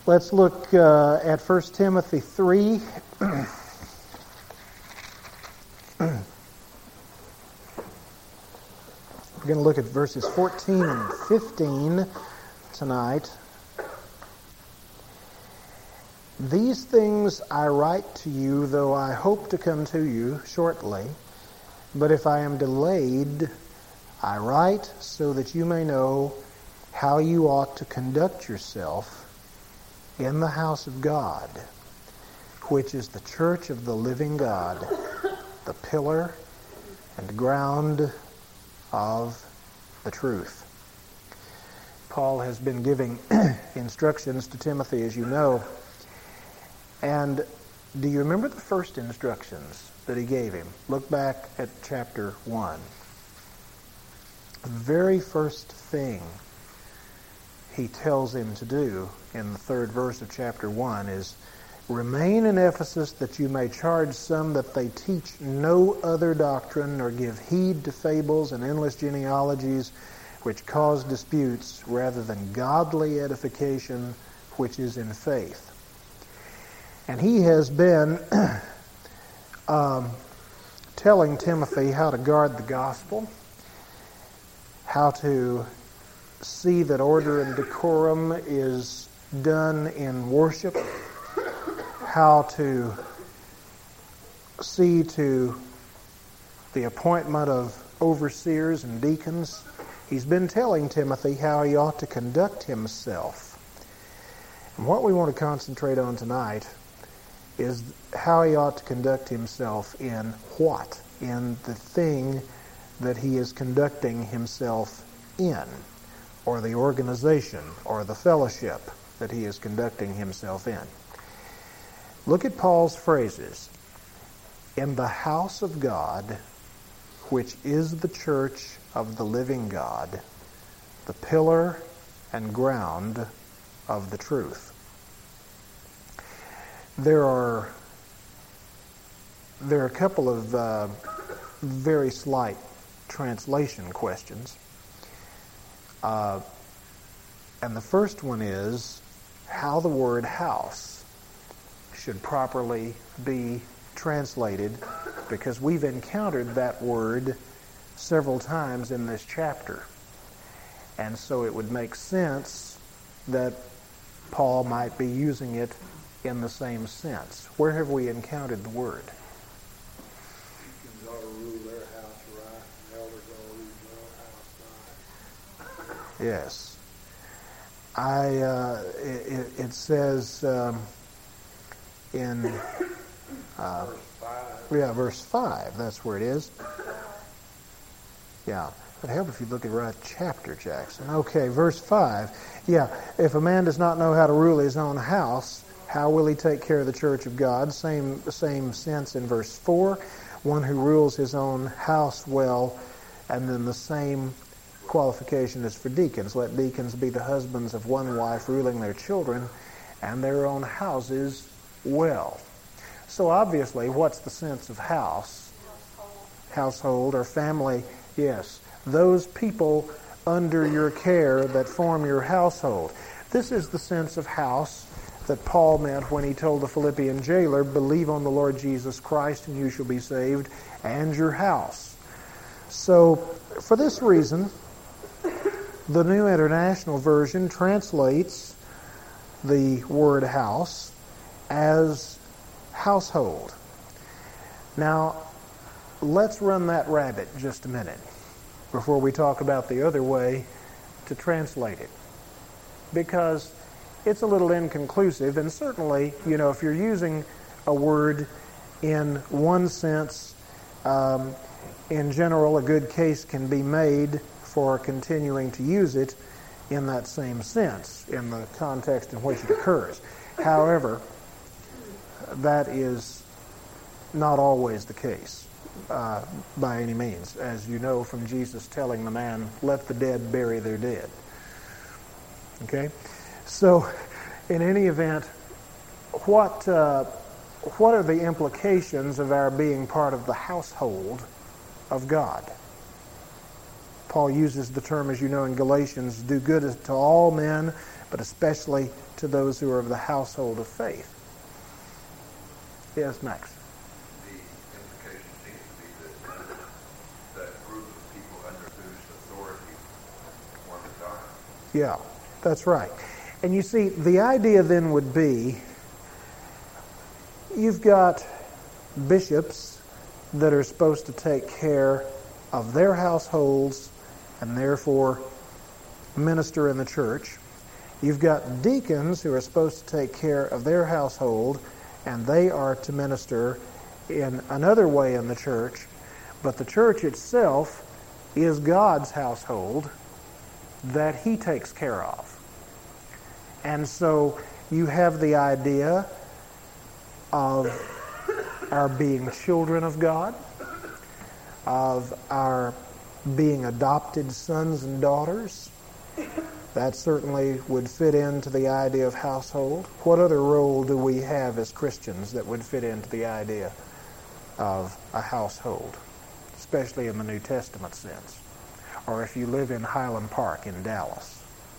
Let's look at 1 Timothy 3. We're going to look at verses 14 and 15 tonight. These things I write to you, though I hope to come to you shortly. But if I am delayed, I write so that you may know how you ought to conduct yourself in the house of God, which is the church of the living God, the pillar and ground of the truth. Paul has been giving instructions to Timothy, as you know. And do you remember the first instructions that he gave him? Look back at chapter 1. The very first thing he tells him to do in the third verse of chapter 1 is, remain in Ephesus that you may charge some that they teach no other doctrine nor give heed to fables and endless genealogies which cause disputes rather than godly edification which is in faith. And he has been telling Timothy how to guard the gospel, how to see that order and decorum is done in worship, how to see to the appointment of overseers and deacons. He's been telling Timothy how he ought to conduct himself. And what we want to concentrate on tonight is how he ought to conduct himself in what? In the thing that he is conducting himself in, or the organization, or the fellowship that he is conducting himself in. Look at Paul's phrases. In the house of God, which is the church of the living God, the pillar and ground of the truth. There are a couple of very slight translation questions. And the first one is how the word house should properly be translated, because we've encountered that word several times in this chapter. And so it would make sense that Paul might be using it in the same sense. Where have we encountered the word? Deacons ought to rule their house right, and elders ought to rule their house right. Yes. It says in verse 5. That's where it is. Yeah. It would help if you look at the right chapter, Jackson. Okay, verse 5. Yeah. If a man does not know how to rule his own house, how will he take care of the church of God? Same sense in verse 4. One who rules his own house well, and then the same qualification is for deacons. Let deacons be the husbands of one wife, ruling their children and their own houses well. So obviously, what's the sense of house? Household or family. Yes. Those people under your care that form your household. This is the sense of house that Paul meant when he told the Philippian jailer, believe on the Lord Jesus Christ and you shall be saved, and your house. So, for this reason, the New International Version translates the word house as household. Now, let's run that rabbit just a minute before we talk about the other way to translate it. Because it's a little inconclusive, and certainly, if you're using a word in one sense, in general, a good case can be made for continuing to use it in that same sense, in the context in which it occurs. However, that is not always the case, by any means, as you know from Jesus telling the man, let the dead bury their dead. Okay? So, in any event, what are the implications of our being part of the household of God? Paul uses the term, as you know, in Galatians, do good to all men, but especially to those who are of the household of faith. Yes, Max? The implication seems to be that group of people under whose authority one is God. Yeah, that's right. And you see, the idea then would be, you've got bishops that are supposed to take care of their households and therefore minister in the church. You've got deacons who are supposed to take care of their household and they are to minister in another way in the church. But the church itself is God's household that He takes care of. And so you have the idea of our being children of God, of our being adopted sons and daughters. That certainly would fit into the idea of household. What other role do we have as Christians that would fit into the idea of a household, especially in the New Testament sense? Or if you live in Highland Park in Dallas.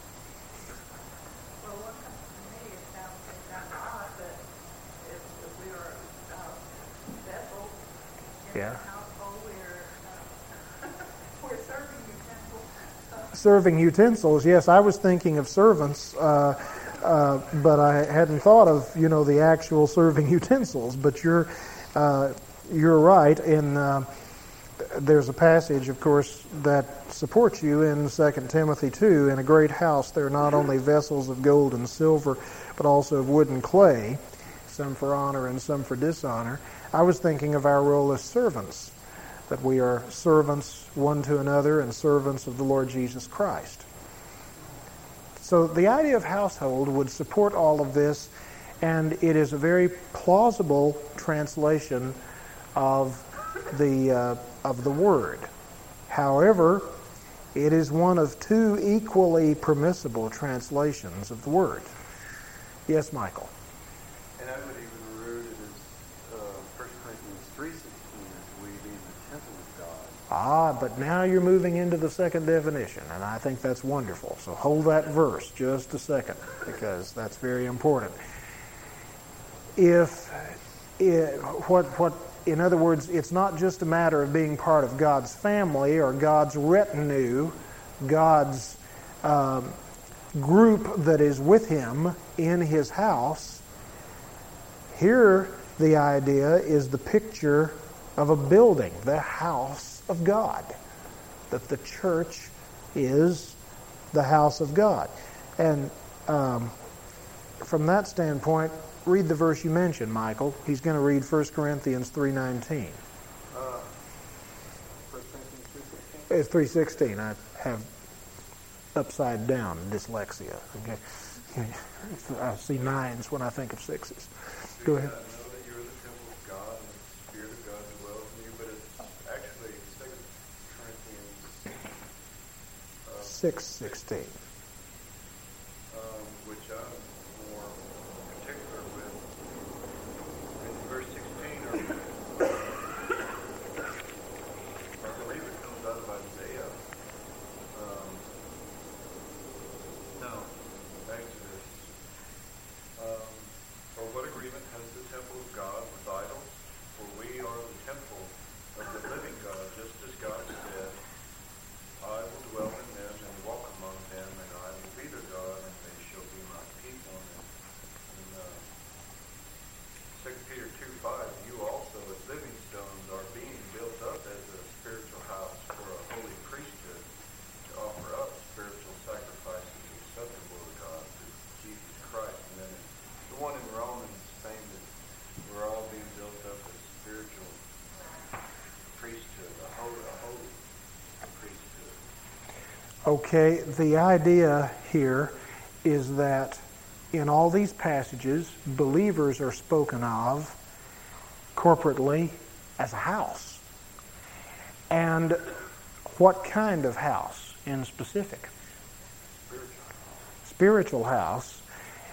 Well, what comes to me, it sounds kind of odd, but if we are vessels in Yeah. the household, we're serving utensils. Serving utensils, yes, I was thinking of servants, but I hadn't thought of, the actual serving utensils. But you're right, and there's a passage, of course, that supports you in 2 Timothy 2. In a great house there are not only vessels of gold and silver, but also of wood and clay, some for honor and some for dishonor. I was thinking of our role as servants, that we are servants one to another and servants of the Lord Jesus Christ. So the idea of household would support all of this, and it is a very plausible translation of the word. However, it is one of two equally permissible translations of the word. Yes, Michael? And I would even root it as 1 Corinthians 3:16, as we being the temple of God. But now you're moving into the second definition, and I think that's wonderful. So hold that verse just a second, because that's very important. In other words, it's not just a matter of being part of God's family or God's retinue, God's group that is with Him in His house. Here, the idea is the picture of a building, the house of God, that the church is the house of God. And from that standpoint, read the verse you mentioned, Michael. He's going to read 1 Corinthians 3:19. 1 Corinthians 3:16? It's 3:16. I have upside down dyslexia. Okay. I see nines when I think of sixes. Go ahead. I know that you're the temple of God and the Spirit of God dwells in you, but it's actually 2 Corinthians 6:16. which I'm more particular with. In verse 16, I believe it comes out of Isaiah. No, Exodus. For what agreement has the temple of God with idols? For we are the temple of the living God, just as God said, I will dwell in them and walk among them, and I will be their God, and they shall be my people. And 2 Peter 2:5, you also as living stones are being built up as a spiritual house for a holy priesthood to offer up spiritual sacrifices acceptable to God through Jesus Christ. And then the one in Romans saying that we're all being built up as spiritual priesthood, a holy priesthood. Okay, the idea here is that in all these passages, believers are spoken of corporately as a house. And what kind of house in specific? Spiritual house.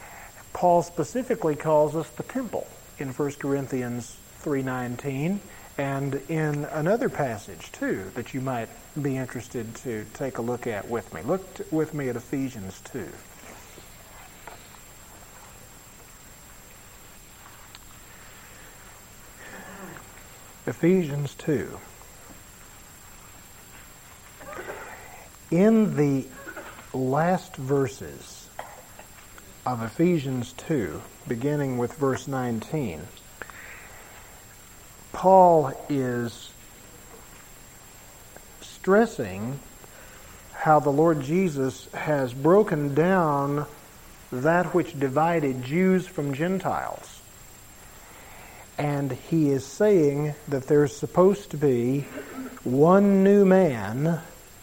Paul specifically calls us the temple in 1 Corinthians 3:19, And in another passage, too, that you might be interested to take a look at with me. Look with me at Ephesians 2. Ephesians 2. In the last verses of Ephesians 2, beginning with verse 19, Paul is stressing how the Lord Jesus has broken down that which divided Jews from Gentiles. And he is saying that there's supposed to be one new man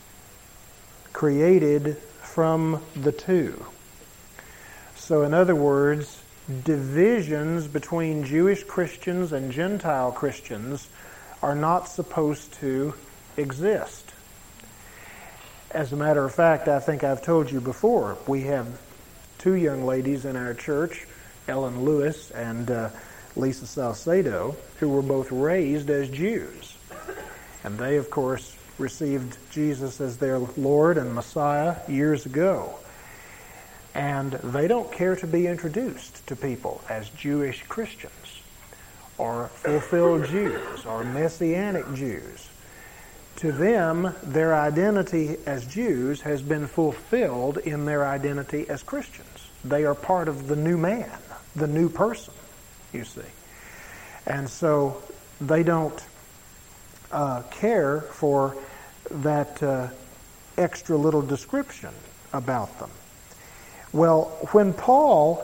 created from the two. So in other words, divisions between Jewish Christians and Gentile Christians are not supposed to exist. As a matter of fact, I think I've told you before, we have two young ladies in our church, Ellen Lewis and Lisa Salcedo, who were both raised as Jews. And they, of course, received Jesus as their Lord and Messiah years ago. And they don't care to be introduced to people as Jewish Christians or fulfilled Jews or Messianic Jews. To them, their identity as Jews has been fulfilled in their identity as Christians. They are part of the new man, the new person, you see. And so they don't care for that extra little description about them. Well, when Paul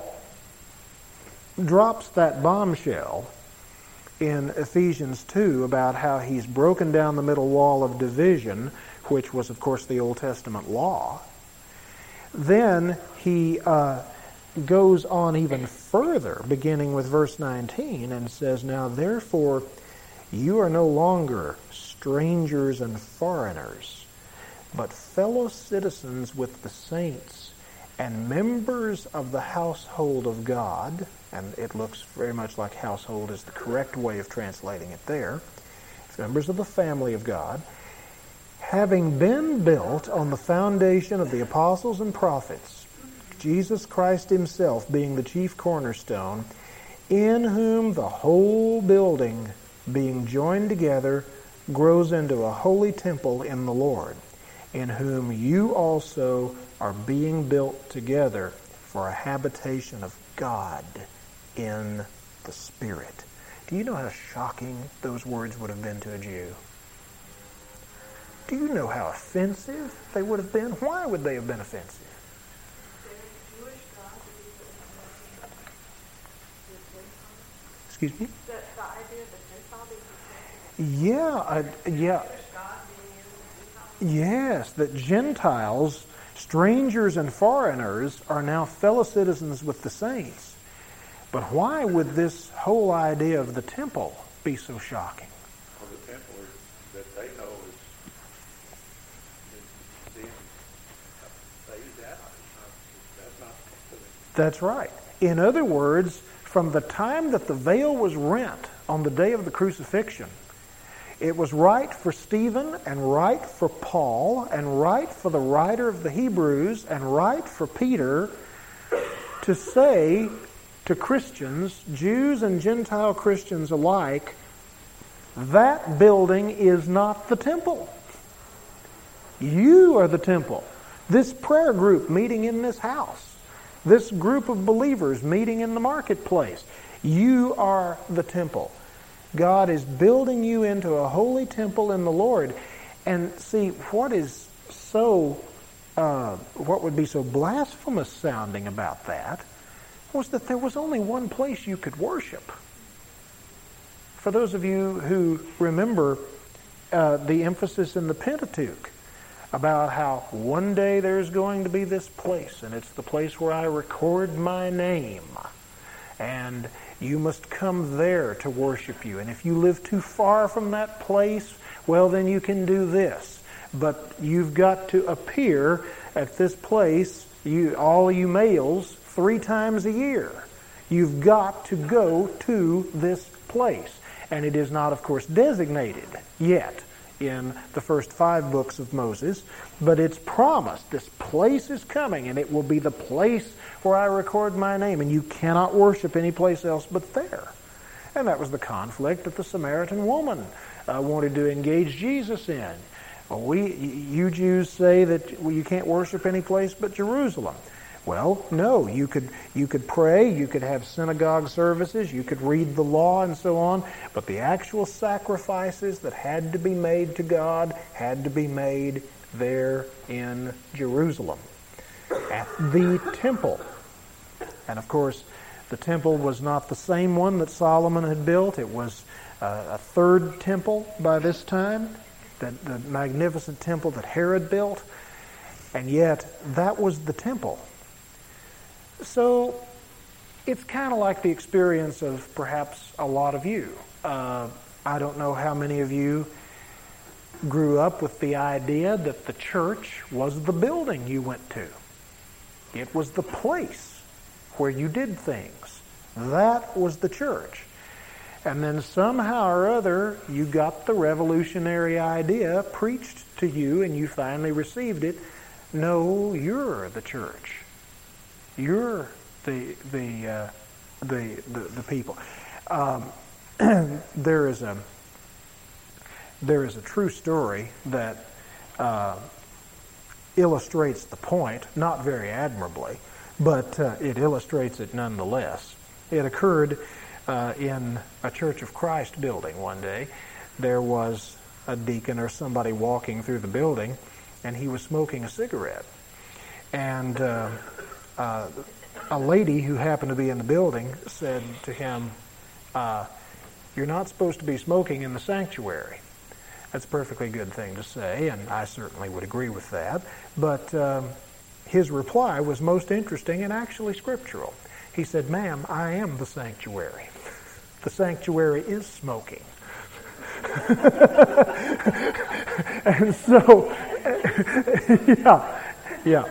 drops that bombshell in Ephesians 2 about how he's broken down the middle wall of division, which was, of course, the Old Testament law, then he goes on even further, beginning with verse 19, and says, "Now therefore you are no longer strangers and foreigners, but fellow citizens with the saints and members of the household of God," and it looks very much like household is the correct way of translating it there, members of the family of God, having been built on the foundation of the apostles and prophets, Jesus Christ himself being the chief cornerstone, in whom the whole building, being joined together, grows into a holy temple in the Lord, in whom you also are being built together for a habitation of God in the Spirit. Do you know how shocking those words would have been to a Jew? Do you know how offensive they would have been? Why would they have been offensive? Excuse me? The idea of the Gentile being Yeah. Yes, that Gentiles, strangers and foreigners, are now fellow citizens with the saints. But why would this whole idea of the temple be so shocking? Well, the temple that they know is being phased out. That's not. That's right. In other words, from the time that the veil was rent on the day of the crucifixion, it was right for Stephen and right for Paul and right for the writer of the Hebrews and right for Peter to say to Christians, Jews and Gentile Christians alike, that building is not the temple. You are the temple. This prayer group meeting in this house, this group of believers meeting in the marketplace, you are the temple. God is building you into a holy temple in the Lord. And see, what would be so blasphemous sounding about that was that there was only one place you could worship. For those of you who remember the emphasis in the Pentateuch about how one day there's going to be this place, and it's the place where I record my name, and you must come there to worship you. And if you live too far from that place, well, then you can do this. But you've got to appear at this place, all you males, 3 times a year. You've got to go to this place. And it is not, of course, designated yet in the first 5 books of Moses, but it's promised. This place is coming, and it will be the place where I record my name, and you cannot worship any place else but there. And that was the conflict that the Samaritan woman wanted to engage Jesus in. Well, you Jews say that you can't worship any place but Jerusalem. Well, no, you could pray, you could have synagogue services, you could read the law and so on, but the actual sacrifices that had to be made to God had to be made there in Jerusalem, at the temple. And of course, the temple was not the same one that Solomon had built. It was a third temple by this time, the magnificent temple that Herod built, and yet that was the temple. So it's kind of like the experience of perhaps a lot of you. I don't know how many of you grew up with the idea that the church was the building you went to. It was the place where you did things. That was the church. And then somehow or other, you got the revolutionary idea preached to you, and you finally received it. No, you're the church. You're the people. There is a true story that illustrates the point, not very admirably, but it illustrates it nonetheless. It occurred in a Church of Christ building one day. There was a deacon or somebody walking through the building, and he was smoking a cigarette. And a lady who happened to be in the building said to him, "You're not supposed to be smoking in the sanctuary." That's a perfectly good thing to say, and I certainly would agree with that. But his reply was most interesting and actually scriptural. He said, "Ma'am, I am the sanctuary. The sanctuary is smoking." And so, yeah.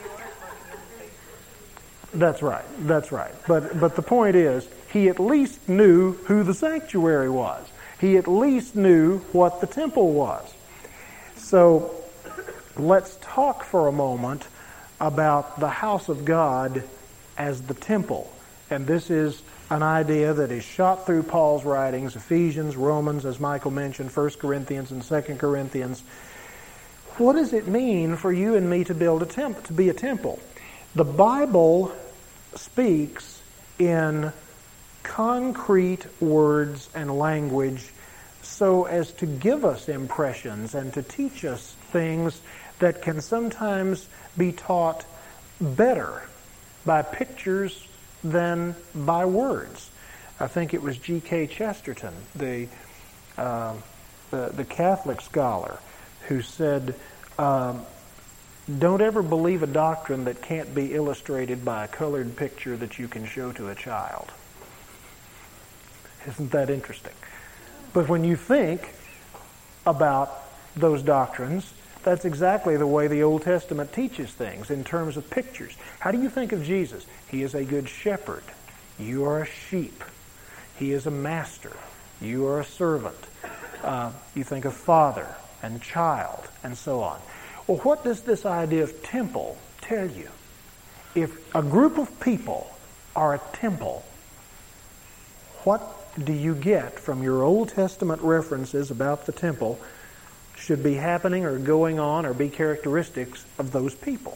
That's right. But the point is, he at least knew who the sanctuary was. He at least knew what the temple was. So let's talk for a moment about the house of God as the temple. And this is an idea that is shot through Paul's writings, Ephesians, Romans, as Michael mentioned, 1 Corinthians and 2 Corinthians. What does it mean for you and me to build to be a temple? The Bible speaks in concrete words and language so as to give us impressions and to teach us things that can sometimes be taught better by pictures than by words. I think it was G.K. Chesterton, the Catholic scholar, who said, "Don't ever believe a doctrine that can't be illustrated by a colored picture that you can show to a child." Isn't that interesting? But when you think about those doctrines, that's exactly the way the Old Testament teaches things, in terms of pictures. How do you think of Jesus? He is a good shepherd. You are a sheep. He is a master. You are a servant. You think of father and child and so on. Well, what does this idea of temple tell you? If a group of people are a temple, what do you get from your Old Testament references about the temple should be happening or going on or be characteristics of those people?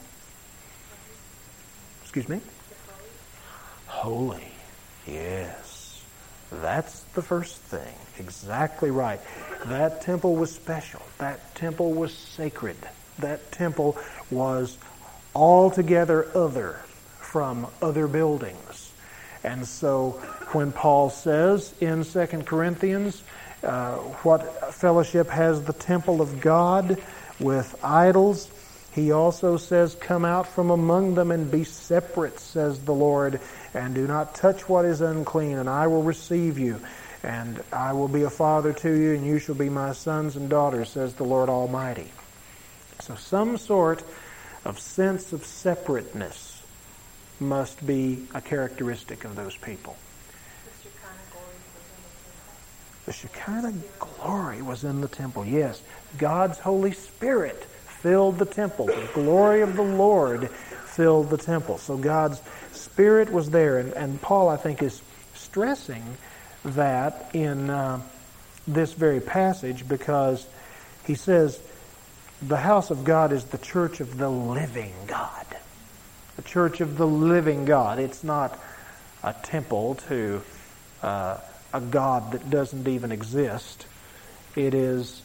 Excuse me? Holy. Yes. That's the first thing. Exactly right. That temple was special. That temple was sacred. That temple was altogether other from other buildings. And so when Paul says in 2 Corinthians, what fellowship has the temple of God with idols, he also says, "Come out from among them and be separate, says the Lord, and do not touch what is unclean, and I will receive you, and I will be a father to you, and you shall be my sons and daughters, says the Lord Almighty." So some sort of sense of separateness must be a characteristic of those people. The Shekinah glory was in the temple. Yes, God's Holy Spirit filled the temple. The glory of the Lord filled the temple. So God's Spirit was there. And Paul, I think, is stressing that in this very passage because he says the house of God is the church of the living God. The church of the living God. It's not a temple to a God that doesn't even exist. It is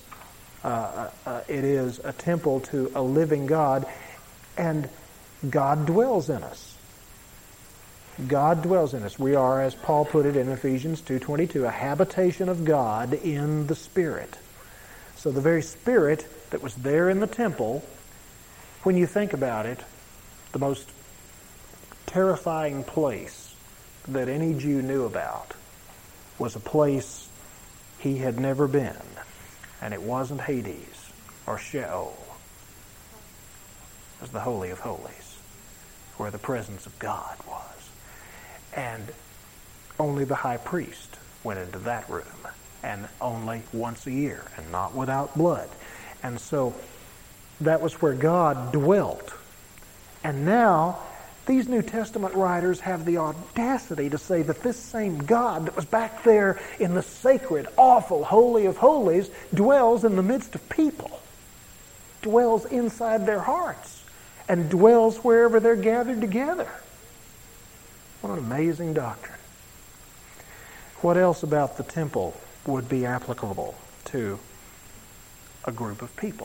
a temple to a living God, and God dwells in us. God dwells in us. We are, as Paul put it in Ephesians 2:22, a habitation of God in the Spirit. So the very Spirit that was there in the temple, when you think about it, the most terrifying place that any Jew knew about was a place he had never been, and it wasn't Hades or Sheol. It was the Holy of Holies, where the presence of God was. And only the high priest went into that room, and only once a year, and not without blood. And so that was where God dwelt. And now these New Testament writers have the audacity to say that this same God that was back there in the sacred, awful, Holy of Holies dwells in the midst of people, dwells inside their hearts, and dwells wherever they're gathered together. What an amazing doctrine. What else about the temple would be applicable to a group of people?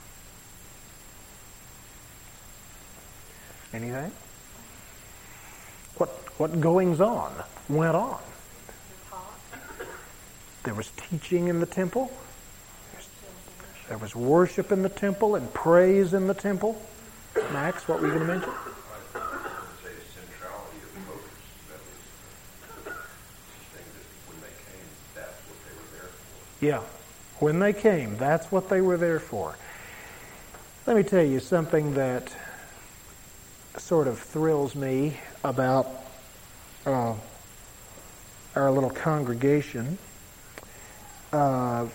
Anything? What goings on went on? There was teaching in the temple. There was worship in the temple and praise in the temple. Max, what were you going to mention? Yeah, when they came, that's what they were there for. Let me tell you something that sort of thrills me about our little congregation. And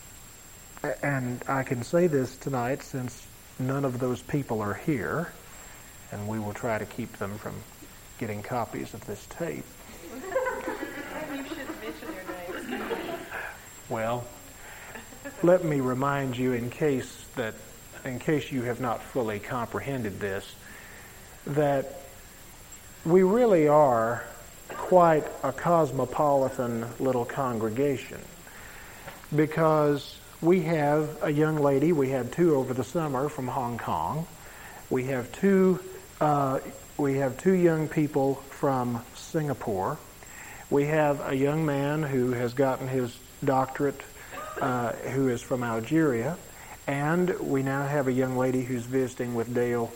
I can say this tonight since none of those people are here, and we will try to keep them from getting copies of this tape. You should mention their names. Well, let me remind you, in case you have not fully comprehended this, that we really are quite a cosmopolitan little congregation, because we have a young lady. We had two over the summer from Hong Kong. We have two young people from Singapore. We have a young man who has gotten his doctorate, who is from Algeria, and we now have a young lady who's visiting with Dale.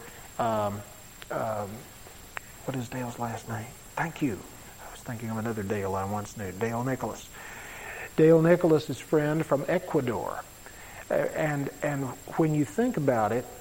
What is Dale's last name? Thank you. I was thinking of another Dale I once knew, Dale Nicholas. Dale Nicholas' friend from Ecuador. And when you think about it,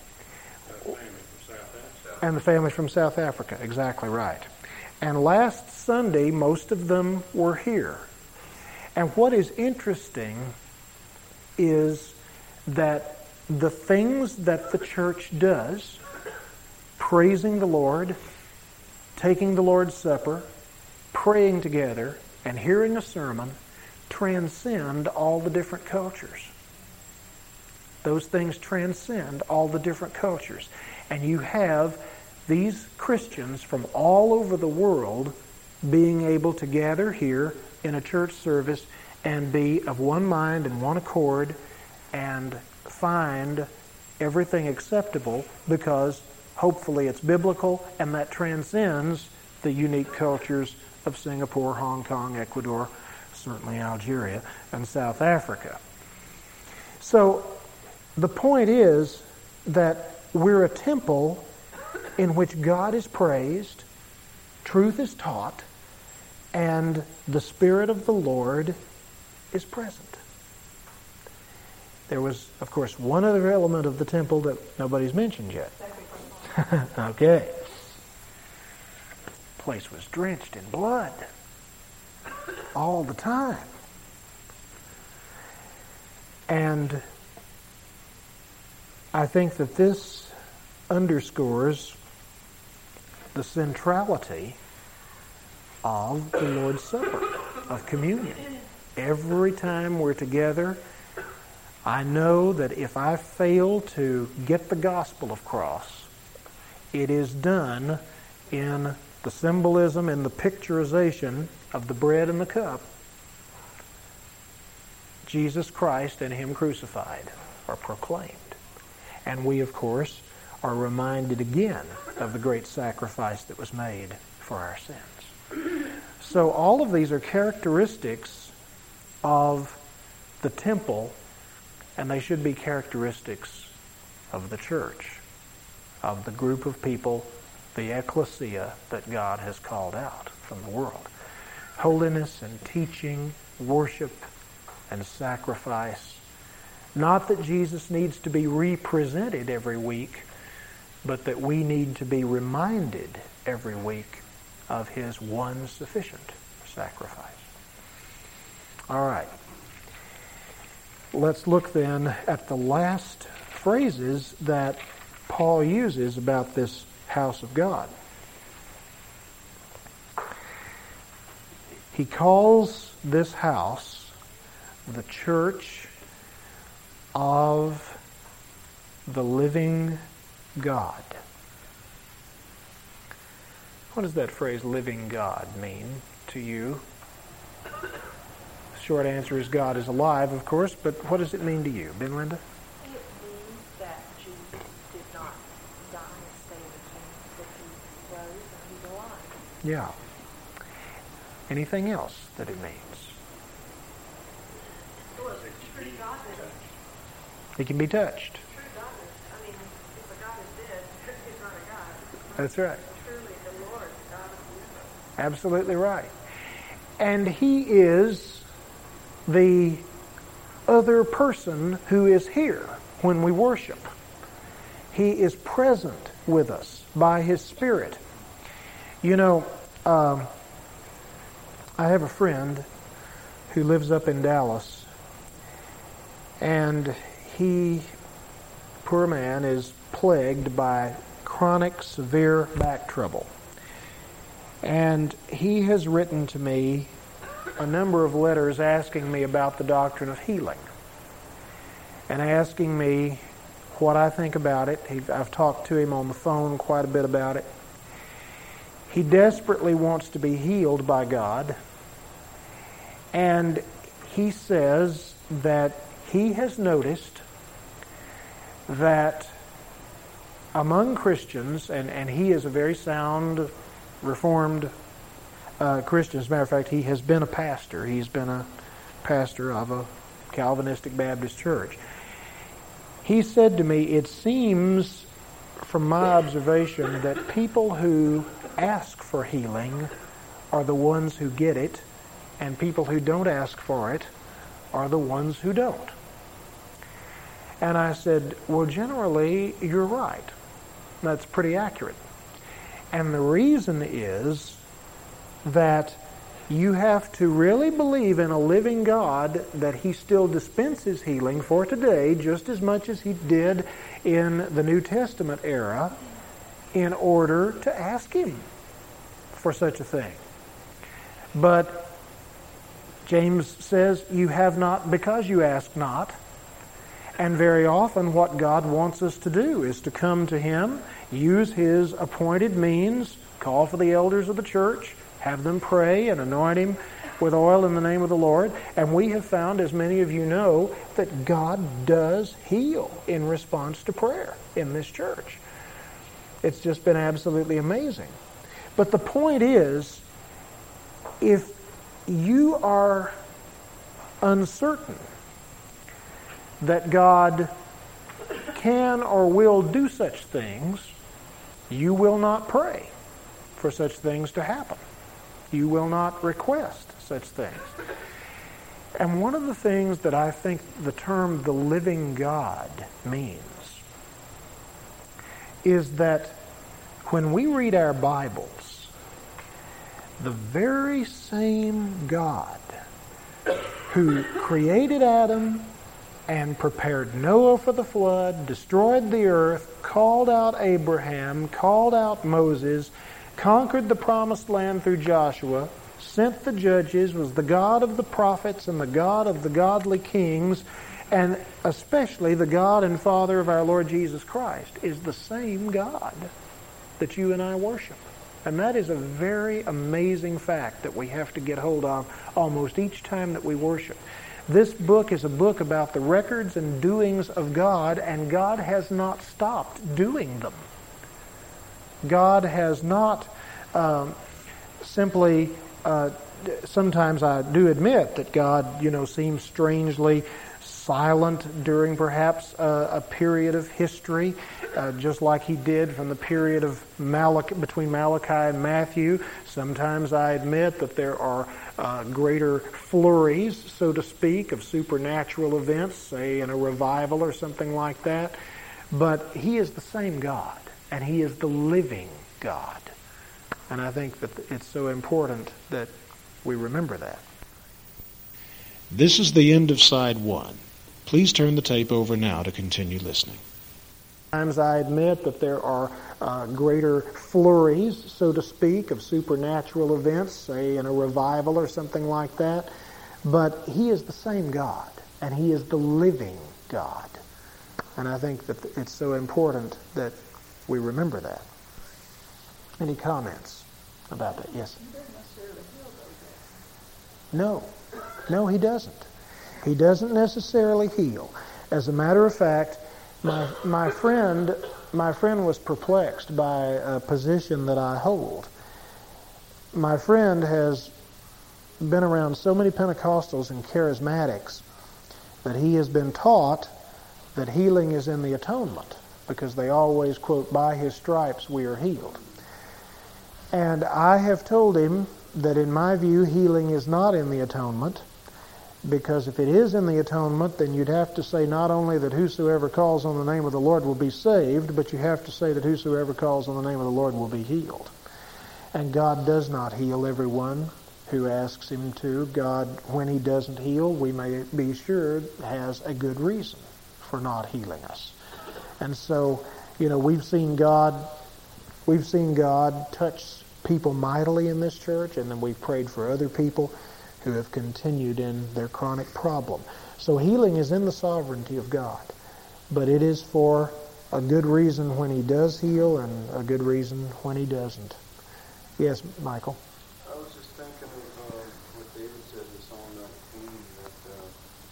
and the family from South Africa, exactly right. And last Sunday, most of them were here. And what is interesting is that the things that the church does, praising the Lord, taking the Lord's Supper, praying together, and hearing a sermon, transcend all the different cultures. Those things transcend all the different cultures. And you have these Christians from all over the world being able to gather here in a church service and be of one mind and one accord and find everything acceptable, because hopefully it's biblical, and that transcends the unique cultures of Singapore, Hong Kong, Ecuador, certainly Algeria, and South Africa. So the point is that we're a temple in which God is praised, truth is taught, and the Spirit of the Lord is present. There was, of course, one other element of the temple that nobody's mentioned yet. Okay. The place was drenched in blood all the time. And I think that this underscores the centrality of the Lord's Supper, of communion. Every time we're together, I know that if I fail to get the gospel across, it is done in the symbolism and the picturization of the bread and the cup. Jesus Christ and Him crucified are proclaimed. And we, of course, are reminded again of the great sacrifice that was made for our sins. So all of these are characteristics of the temple, and they should be characteristics of the church, of the group of people, the ecclesia that God has called out from the world. Holiness and teaching, worship and sacrifice. Not that Jesus needs to be represented every week, but that we need to be reminded every week of His one sufficient sacrifice. All right. Let's look then at the last phrases that Paul uses about this house of God. He calls this house the church of the living God. What does that phrase, living God, mean to you? The short answer is God is alive, of course, but what does it mean to you? Ben Linda? It means that Jesus did not die and stay the king, but He rose and He's alive. Yeah. Anything else that it means? Well, true godliness. It can be touched. True godliness. I mean, if a God is dead, He's not a God. That's right. Truly, the Lord, God of the universe. Absolutely right. And He is the other person who is here when we worship. He is present with us by His Spirit. You know, I have a friend who lives up in Dallas, and he, poor man, is plagued by chronic, severe back trouble. And he has written to me a number of letters asking me about the doctrine of healing and asking me what I think about it. I've talked to him on the phone quite a bit about it. He desperately wants to be healed by God, and he says that he has noticed that among Christians, and he is a very sound, Reformed Christian. As a matter of fact, he has been a pastor. He's been a pastor of a Calvinistic Baptist church. He said to me, it seems from my observation that people who ask for healing are the ones who get it, and people who don't ask for it are the ones who don't. And I said, well, generally, you're right. That's pretty accurate. And the reason is that you have to really believe in a living God, that He still dispenses healing for today just as much as He did in the New Testament era, in order to ask Him for such a thing. But James says, you have not because you ask not. And very often what God wants us to do is to come to Him, use His appointed means, call for the elders of the church, have them pray and anoint him with oil in the name of the Lord. And we have found, as many of you know, that God does heal in response to prayer in this church. It's just been absolutely amazing. But the point is, if you are uncertain that God can or will do such things, you will not pray for such things to happen. You will not request such things. And one of the things that I think the term the living God means is that when we read our Bibles, the very same God who created Adam and prepared Noah for the flood, destroyed the earth, called out Abraham, called out Moses, conquered the promised land through Joshua, sent the judges, was the God of the prophets and the God of the godly kings, and especially the God and Father of our Lord Jesus Christ, is the same God that you and I worship. And that is a very amazing fact that we have to get hold of almost each time that we worship. This book is a book about the records and doings of God, and God has not stopped doing them. God has not simply... sometimes I do admit that God, seems strangely silent during perhaps a period of history, just like he did from the period of between Malachi and Matthew. Sometimes I admit that there are greater flurries, so to speak, of supernatural events, say in a revival or something like that. But he is the same God, and he is the living God. And I think that it's so important that we remember that. This is the end of side 1. Please turn the tape over now to continue listening. Sometimes I admit that there are greater flurries, so to speak, of supernatural events, say in a revival or something like that. But he is the same God, and he is the living God. And I think that it's so important that we remember that. Any comments about that? Yes? He doesn't necessarily heal those. No, he doesn't. He doesn't necessarily heal. As a matter of fact, my friend was perplexed by a position that I hold. My friend has been around so many Pentecostals and charismatics that he has been taught that healing is in the atonement, because they always quote, "By his stripes we are healed." And I have told him that in my view healing is not in the atonement, because if it is in the atonement, then you'd have to say not only that whosoever calls on the name of the Lord will be saved, but you have to say that whosoever calls on the name of the Lord will be healed. And God does not heal everyone who asks him to. God, when he doesn't heal, we may be sure has a good reason for not healing us. And so, we've seen God touch people mightily in this church, and then we've prayed for other people who have continued in their chronic problem. So healing is in the sovereignty of God, but it is for a good reason when he does heal and a good reason when he doesn't. Yes, Michael? I was just thinking of what David said in Psalm 19, that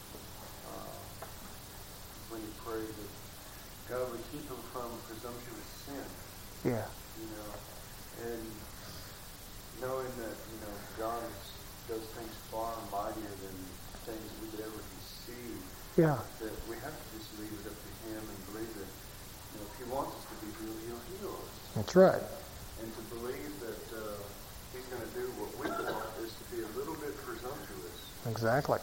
when he prayed that God would keep him from presumptuous sin. Yeah. And knowing that, God does things far mightier than things we could ever conceive. Yeah. That we have to just leave it up to him and believe that, if he wants us to be healed, he'll heal us. That's right. And to believe that he's going to do what we want is to be a little bit presumptuous. Exactly.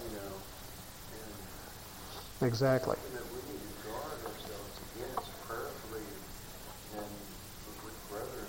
And exactly. that we need to guard ourselves against prayerfully and with brethren.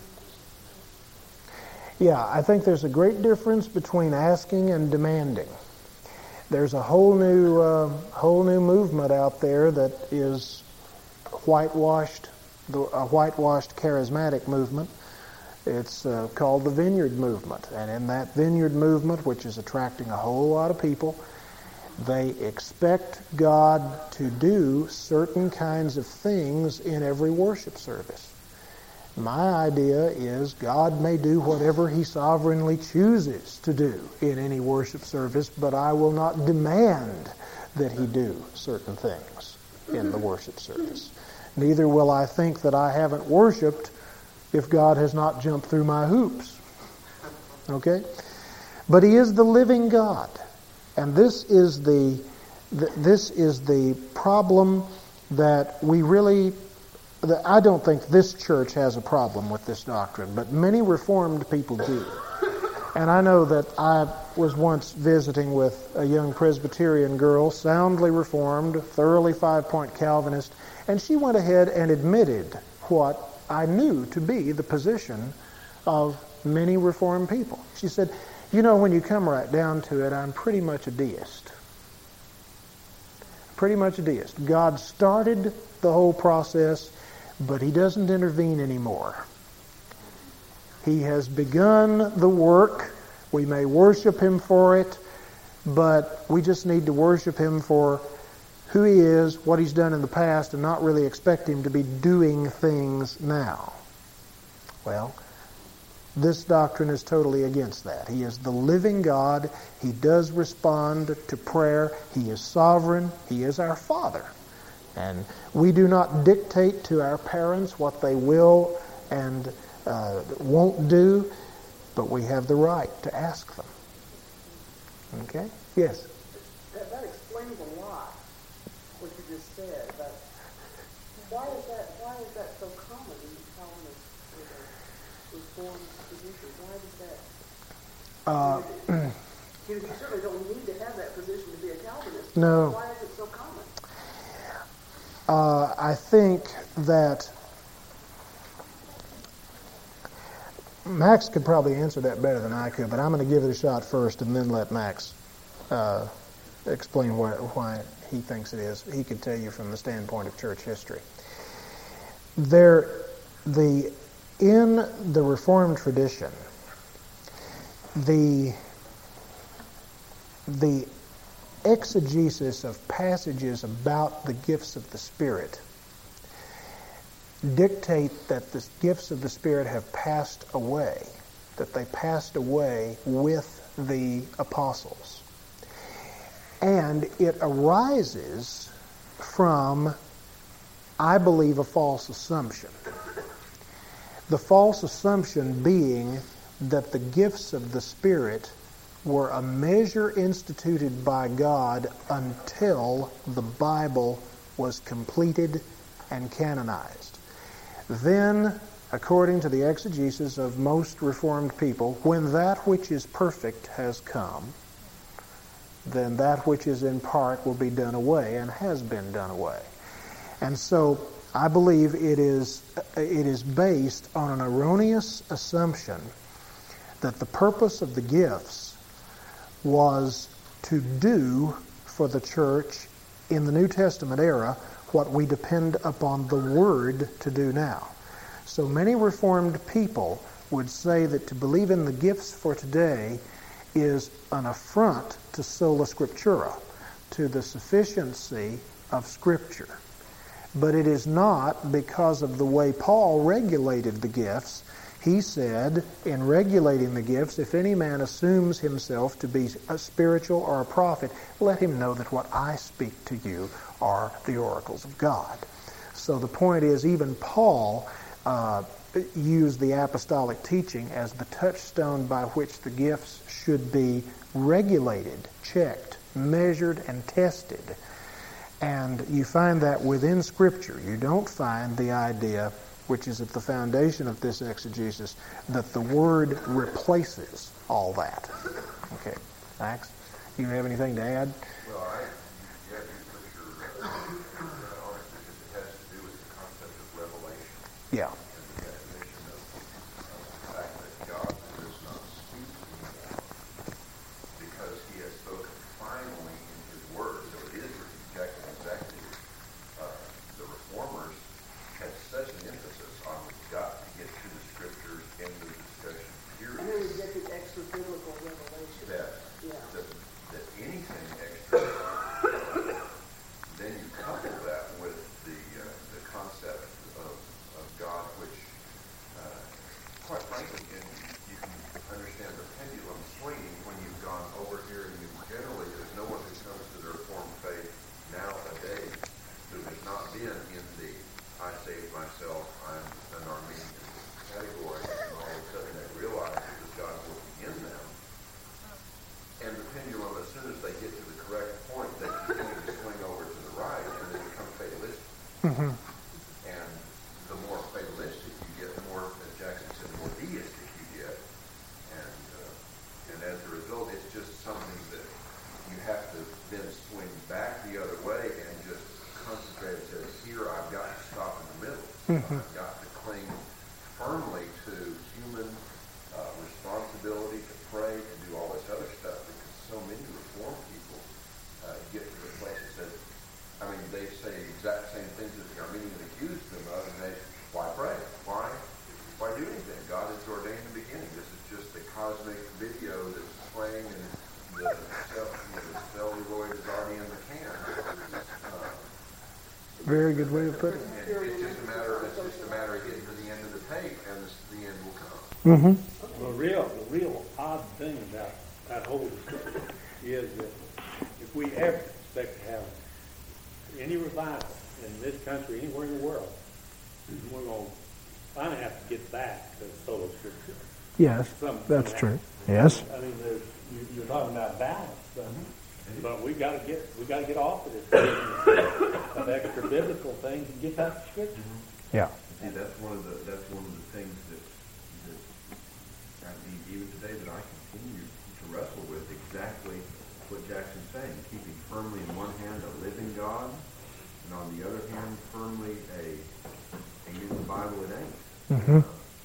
Yeah, I think there's a great difference between asking and demanding. There's a whole new movement out there that is a whitewashed charismatic movement. It's called the Vineyard Movement. And in that Vineyard Movement, which is attracting a whole lot of people, they expect God to do certain kinds of things in every worship service. My idea is God may do whatever he sovereignly chooses to do in any worship service, but I will not demand that he do certain things in the worship service. Neither will I think that I haven't worshiped if God has not jumped through my hoops. Okay? But he is the living God. And this is the problem that we really... I don't think this church has a problem with this doctrine, but many Reformed people do. And I know that I was once visiting with a young Presbyterian girl, soundly Reformed, thoroughly five-point Calvinist, and she went ahead and admitted what I knew to be the position of many Reformed people. She said, when you come right down to it, I'm pretty much a deist. pretty much a deist. God started the whole process, but he doesn't intervene anymore. He has begun the work. We may worship him for it, but we just need to worship him for who he is, what he's done in the past, and not really expect him to be doing things now. Well, this doctrine is totally against that. He is the living God. He does respond to prayer. He is sovereign. He is our Father. And we do not dictate to our parents what they will and won't do, but we have the right to ask them. Okay? Yes? That explains a lot, what you just said, but why is that so common in Calvinist Reformed position? Why does that... you certainly don't need to have that position to be a Calvinist. No. Why is it so common? I think that Max could probably answer that better than I could, but I'm going to give it a shot first and then let Max explain why he thinks it is. He could tell you from the standpoint of church history. In the Reformed tradition, the exegesis of passages about the gifts of the Spirit dictate that the gifts of the Spirit have passed away, that they passed away with the apostles. And it arises from, I believe, a false assumption. The false assumption being that the gifts of the Spirit were a measure instituted by God until the Bible was completed and canonized. Then, according to the exegesis of most Reformed people, when that which is perfect has come, then that which is in part will be done away and has been done away. And so I believe it is based on an erroneous assumption that the purpose of the gifts was to do for the church in the New Testament era what we depend upon the Word to do now. So many Reformed people would say that to believe in the gifts for today is an affront to sola scriptura, to the sufficiency of Scripture. But it is not because of the way Paul regulated the gifts. He said, in regulating the gifts, if any man assumes himself to be a spiritual or a prophet, let him know that what I speak to you are the oracles of God. So the point is, even Paul used the apostolic teaching as the touchstone by which the gifts should be regulated, checked, measured, and tested. And you find that within Scripture. You don't find the idea, which is at the foundation of this exegesis, that the Word replaces all that. Okay, Max, you have anything to add? Well, you put your on it because it has to do with the concept of revelation. Yeah. And the definition of the fact that God does not speak anymore because he has spoken finally in his word. So it is exactly. The reformers had such an emphasis on we've got to get to the scriptures in the discussion period. And then we get the extra biblical revelation. That anything extra, then you couple that with the concept of God, which, quite frankly, you can understand the pendulum swinging when you've gone over here, and generally there's no one who comes to the Reformed faith nowadays who has not been in the I saved myself, I'm an Armenian category, and all of a sudden they realize that God's working in them. And the pendulum, as soon as they get to the correct point, they continue to swing over to the right, and they become fatalistic. Mm-hmm. And the more fatalistic you get, the more, as Jackson said, the more deistic you get. And as a result, it's just something that you have to then swing back the other way and just concentrate and say, here I've got to stop in the middle. Mm-hmm. I've got to cling firmly to human responsibility to pray, to do all this other stuff, because so many Reformed people get to the place that says, celluloid is already in the can. Very good way to put it. And it's just a matter of getting to the end of the tape, and the end will come. Mm-hmm. The real odd thing about that whole discussion is that if we ever expect to have any revival in this country, anywhere in the world, we're going to finally have to get back to solo scripture. Yes, that's true. Yes. I mean, you're talking about balance, but we got to get off of this of extra biblical things and get back to scripture. Yeah. See, that's one of the things that I mean, even today that I continue to wrestle with exactly what Jackson's saying, keeping firmly in one hand a living God, and on the other hand firmly in the Bible it ain't. Mm-hmm.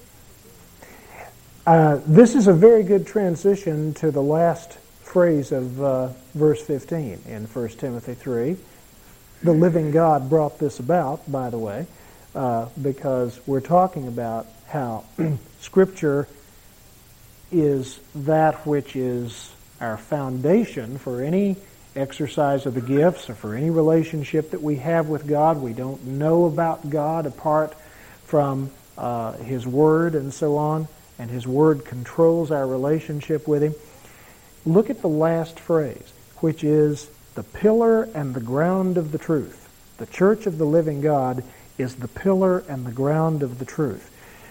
This is a very good transition to the last phrase of verse 15 in 1 Timothy 3. The living God brought this about, by the way, because we're talking about how Scripture is that which is our foundation for any exercise of the gifts or for any relationship that we have with God. We don't know about God apart from His Word and so on, and His Word controls our relationship with Him. Look at the last phrase, which is the pillar and the ground of the truth. The church of the living God is the pillar and the ground of the truth.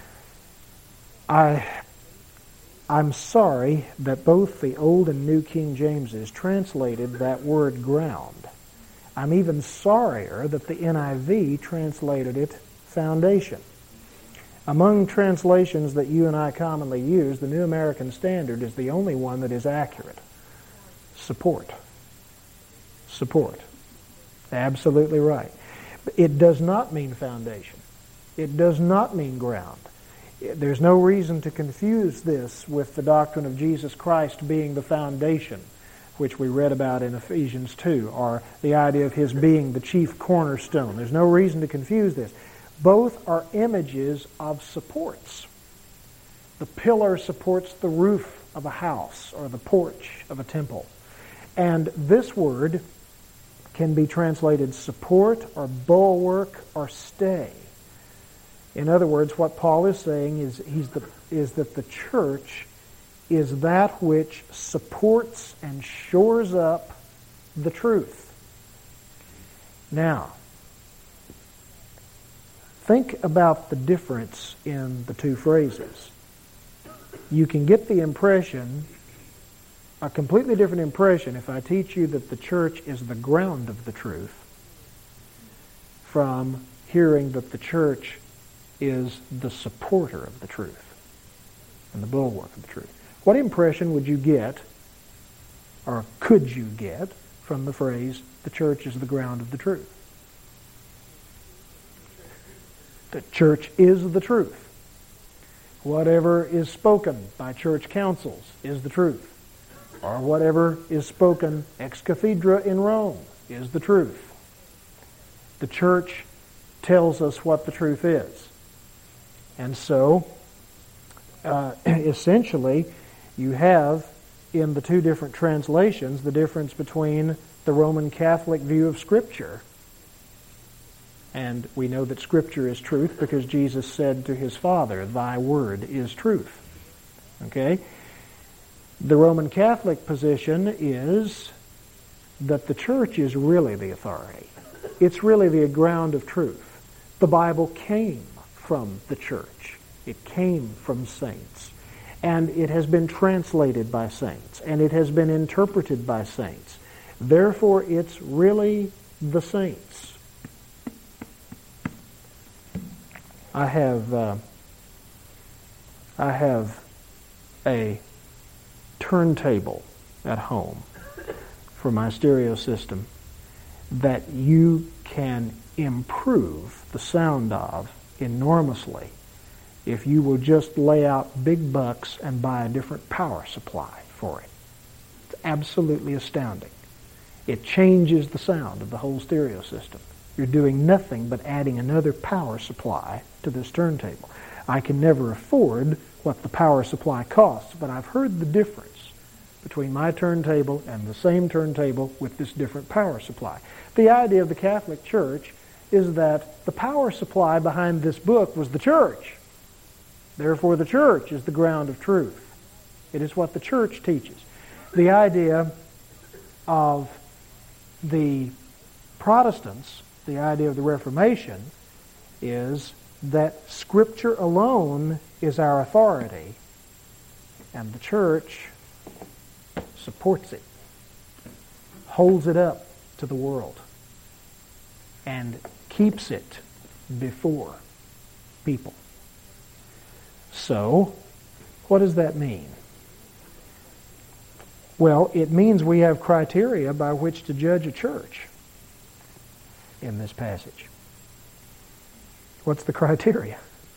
I'm sorry that both the Old and New King Jameses translated that word ground. I'm even sorrier that the NIV translated it foundation. Among translations that you and I commonly use, the New American Standard is the only one that is accurate. Support. Support. Absolutely right. It does not mean foundation. It does not mean ground. There's no reason to confuse this with the doctrine of Jesus Christ being the foundation, which we read about in Ephesians 2, or the idea of His being the chief cornerstone. There's no reason to confuse this. Both are images of supports. The pillar supports the roof of a house or the porch of a temple. And this word can be translated support or bulwark or stay. In other words, what Paul is saying is that the church is that which supports and shores up the truth. Now, think about the difference in the two phrases. You can get the impression, a completely different impression, if I teach you that the church is the ground of the truth, from hearing that the church is the supporter of the truth and the bulwark of the truth. What impression would you get, or could you get, from the phrase, the church is the ground of the truth? The church is the truth. Whatever is spoken by church councils is the truth. Or whatever is spoken ex cathedra in Rome is the truth. The church tells us what the truth is. And so, essentially, you have in the two different translations the difference between the Roman Catholic view of Scripture. And we know that Scripture is truth because Jesus said to His Father, "Thy word is truth." Okay? The Roman Catholic position is that the church is really the authority. It's really the ground of truth. The Bible came from the church. It came from saints. And it has been translated by saints. And it has been interpreted by saints. Therefore, it's really the saints. I have a turntable at home for my stereo system that you can improve the sound of enormously if you will just lay out big bucks and buy a different power supply for it. It's absolutely astounding. It changes the sound of the whole stereo system. You're doing nothing but adding another power supply to this turntable. I can never afford what the power supply costs, but I've heard the difference between my turntable and the same turntable with this different power supply. The idea of the Catholic Church is that the power supply behind this book was the church. Therefore, the church is the ground of truth. It is what the church teaches. The idea of the Protestants, the idea of the Reformation, is that Scripture alone is our authority, and the church supports it, holds it up to the world, and keeps it before people. So, what does that mean? Well, it means we have criteria by which to judge a church in this passage. What's the criteria?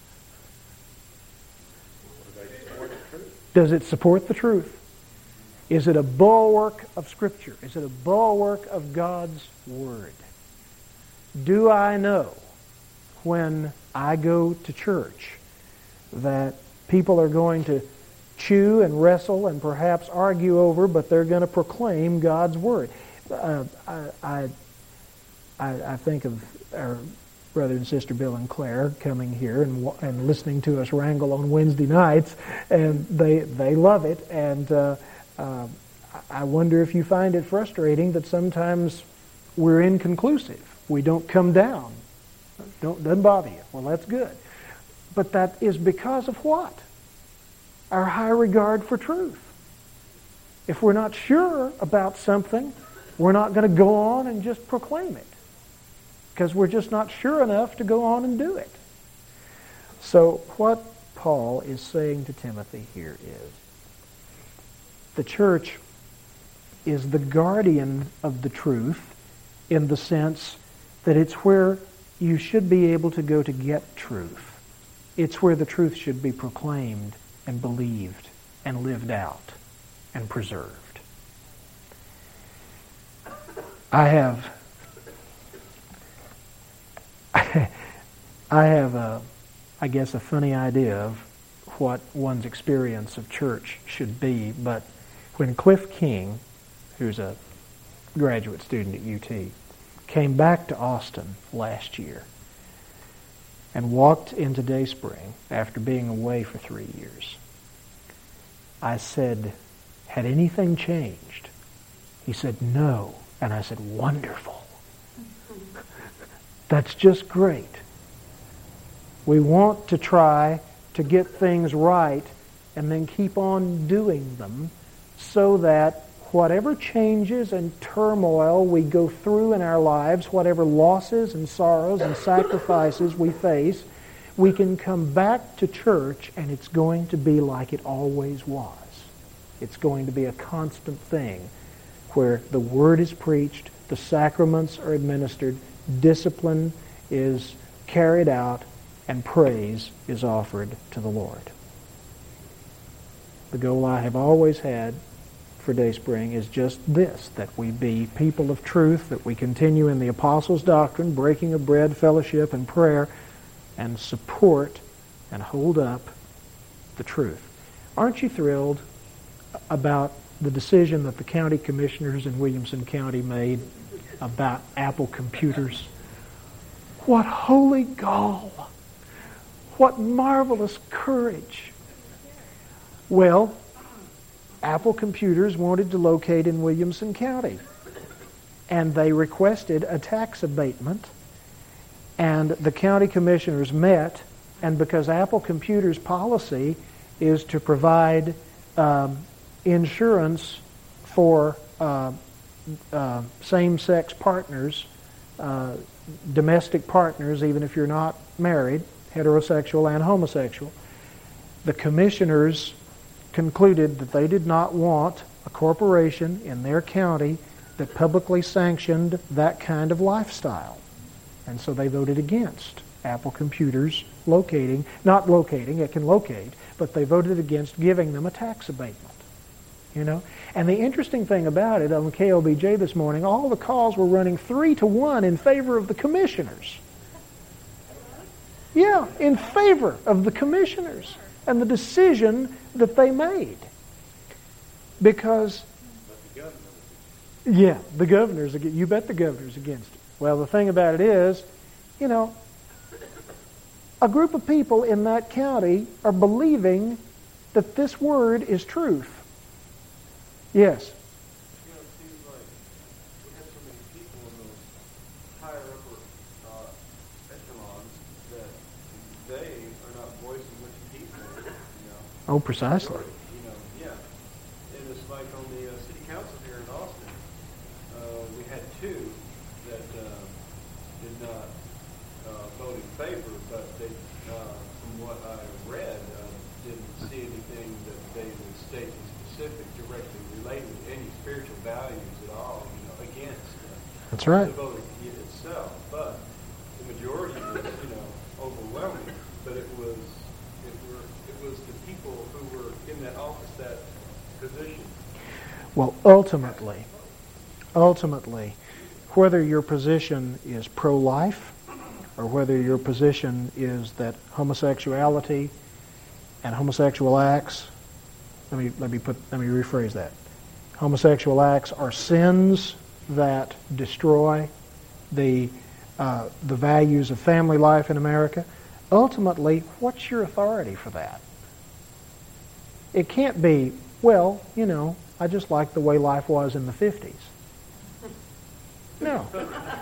Does it support the truth? Is it a bulwark of Scripture? Is it a bulwark of God's Word? Do I know when I go to church that people are going to chew and wrestle and perhaps argue over, but they're going to proclaim God's Word? I think of our brother and sister Bill and Claire coming here and listening to us wrangle on Wednesday nights, and they love it. And I wonder if you find it frustrating that sometimes we're inconclusive. We don't come down. Doesn't bother you. Well, that's good. But that is because of what? Our high regard for truth. If we're not sure about something, we're not going to go on and just proclaim it, because we're just not sure enough to go on and do it. So what Paul is saying to Timothy here is, the church is the guardian of the truth in the sense that it's where you should be able to go to get truth. It's where the truth should be proclaimed and believed and lived out and preserved. I have I guess, a funny idea of what one's experience of church should be, but when Cliff King, who's a graduate student at UT, came back to Austin last year and walked into Dayspring after being away for 3 years, I said, "Had anything changed?" He said, "No." And I said, "Wonderful. That's just great." We want to try to get things right and then keep on doing them so that whatever changes and turmoil we go through in our lives, whatever losses and sorrows and sacrifices we face, we can come back to church and it's going to be like it always was. It's going to be a constant thing where the Word is preached, the sacraments are administered, discipline is carried out, and praise is offered to the Lord. The goal I have always had for Dayspring is just this, that we be people of truth, that we continue in the apostles' doctrine, breaking of bread, fellowship, and prayer, and support and hold up the truth. Aren't you thrilled about the decision that the county commissioners in Williamson County made about Apple computers? What holy gall! What marvelous courage! Well, Apple Computers wanted to locate in Williamson County, and they requested a tax abatement, and the county commissioners met, and because Apple Computers' policy is to provide insurance for same-sex partners, domestic partners, even if you're not married, heterosexual and homosexual, the commissioners concluded that they did not want a corporation in their county that publicly sanctioned that kind of lifestyle. And so they voted against Apple Computers not locating, it can locate, but they voted against giving them a tax abatement. You know? And the interesting thing about it, on KOBJ this morning, all the calls were running 3-1 in favor of the commissioners. Yeah, in favor of the commissioners and the decision that they made. Because, But the government, yeah, the governor's, you bet the governor's against it. Well, the thing about it is, you know, a group of people in that county are believing that this word is truth. Yes. You know, it seems like we have so many people in those higher upper echelons that they are not voicing what the people, Oh, precisely. You know, yeah. And it's like on the city council here in Austin, we had two that did not vote in favor, but they, from what I read, didn't see anything that they would state in specific directly related to any spiritual values at all, you know, against That's right. the vote itself. But the majority was, you know, overwhelming. But it was the people who were in that office, that position. Well, ultimately, whether your position is pro-life or whether your position is that homosexuality and homosexual acts, let me rephrase that. Homosexual acts are sins that destroy the values of family life in America. Ultimately, what's your authority for that? It can't be, well, you know, I just like the way life was in the 50s. No.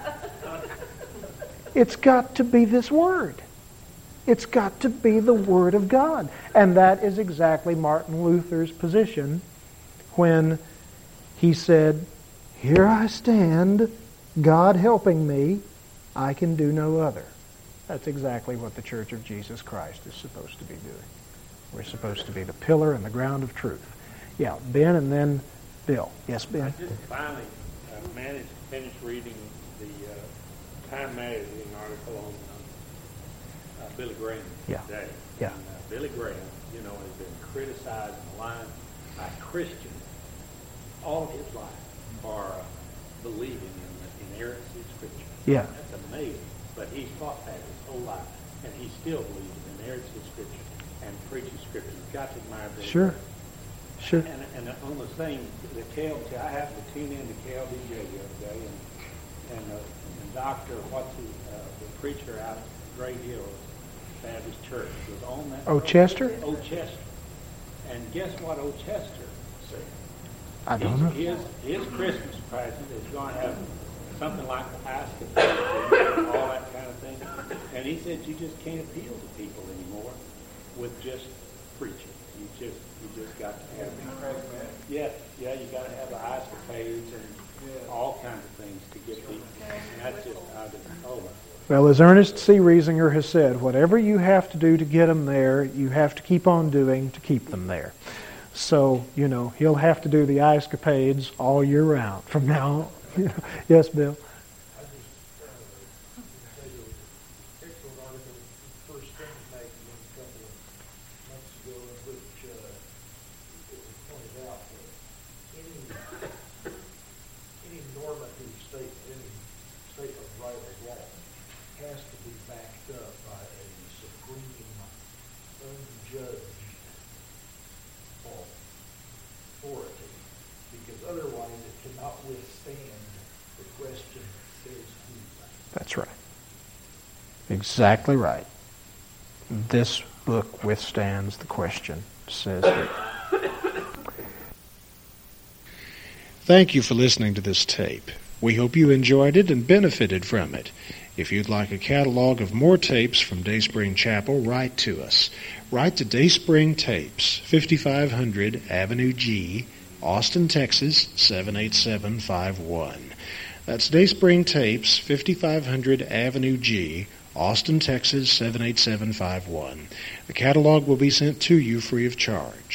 It's got to be this word. It's got to be the Word of God. And that is exactly Martin Luther's position when he said, "Here I stand, God helping me, I can do no other." That's exactly what the Church of Jesus Christ is supposed to be doing. We're supposed to be the pillar and the ground of truth. Yeah, Ben and then Bill. Yes, Ben? I just finally managed to finish reading the Time Magazine article on Billy Graham today. Yeah. And, Billy Graham, you know, has been criticized and maligned by Christians all of his life for believing in the inerrancy of Scripture. Yeah. That's amazing. But he's fought that his whole life, and he still believes in the inerrancy of Scripture and preaching Scripture. You've got to admire Billy Sure. Graham. Sure. And on the thing, the KLJ, I happened to tune in to KLBJ the other day, and Dr. The preacher out at Gray Hill Baptist Church was on that. Chester? Chester. And guess what Chester said? I don't know. His Christmas present is going to have something like the ice and all that kind of thing. And he said you just can't appeal to people anymore with just preaching. You just got to have you got to have the escapades and all kinds of things to get people. And that's just Well, as Ernest C. Riesinger has said, whatever you have to do to get them there, you have to keep on doing to keep them there. So, you know, he'll have to do the escapades all year round from now on. Yes, Bill? That's right. Exactly right. This book withstands the question, says he. Thank you for listening to this tape. We hope you enjoyed it and benefited from it. If you'd like a catalog of more tapes from Dayspring Chapel, write to us. Write to Dayspring Tapes, 5500 Avenue G, Austin, Texas, 78751. That's Dayspring Tapes, 5500 Avenue G, Austin, Texas, 78751. The catalog will be sent to you free of charge.